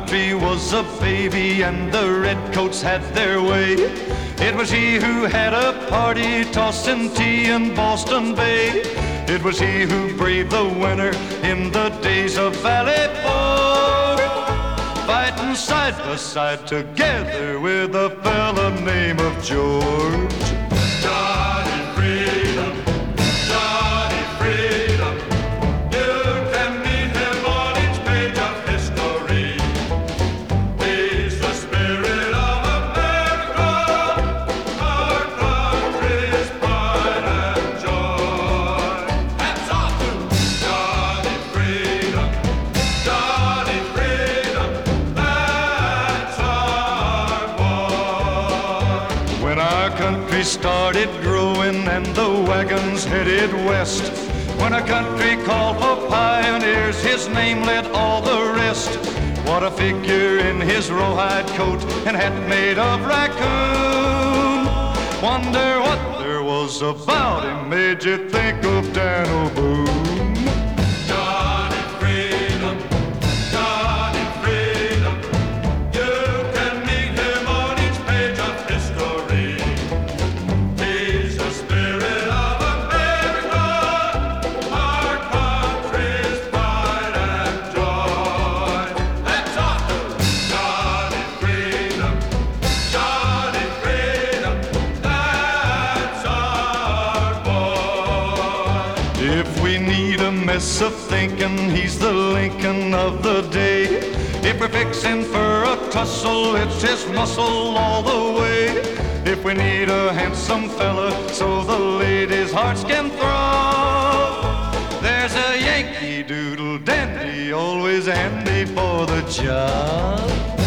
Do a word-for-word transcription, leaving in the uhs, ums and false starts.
country was a baby and the redcoats had their way, it was he who had a party tossing tea in Boston Bay. It was he who braved the winter in the days of Valley Forge, fighting side by side together with a fella named of George. Johnny Freedom, Johnny Freedom, you can meet him on each page of history. He's the spirit of America, our country's pride and joy. Hats off to Johnny Freedom, Johnny Freedom, that's our boy. When our country started growing and the wagons headed west, when our country called for pioneers, his name led all the rest. What a figure in his rawhide coat and hat made of raccoon. Wonder what there was about him made you think of Daniel Boone. Johnny Freedom, Johnny Freedom, you can meet him on each page of history. He's the spirit of America, our country's pride and joy. Let's off to Johnny Freedom, Johnny Freedom, that's our boy. If we need a mess of thinking, he's the Lincoln of the day. If we're fixing for a tussle, it's his muscle all the way. If we need a handsome fella so the ladies' hearts can throb, there's a Yankee Doodle dandy always handy for the job.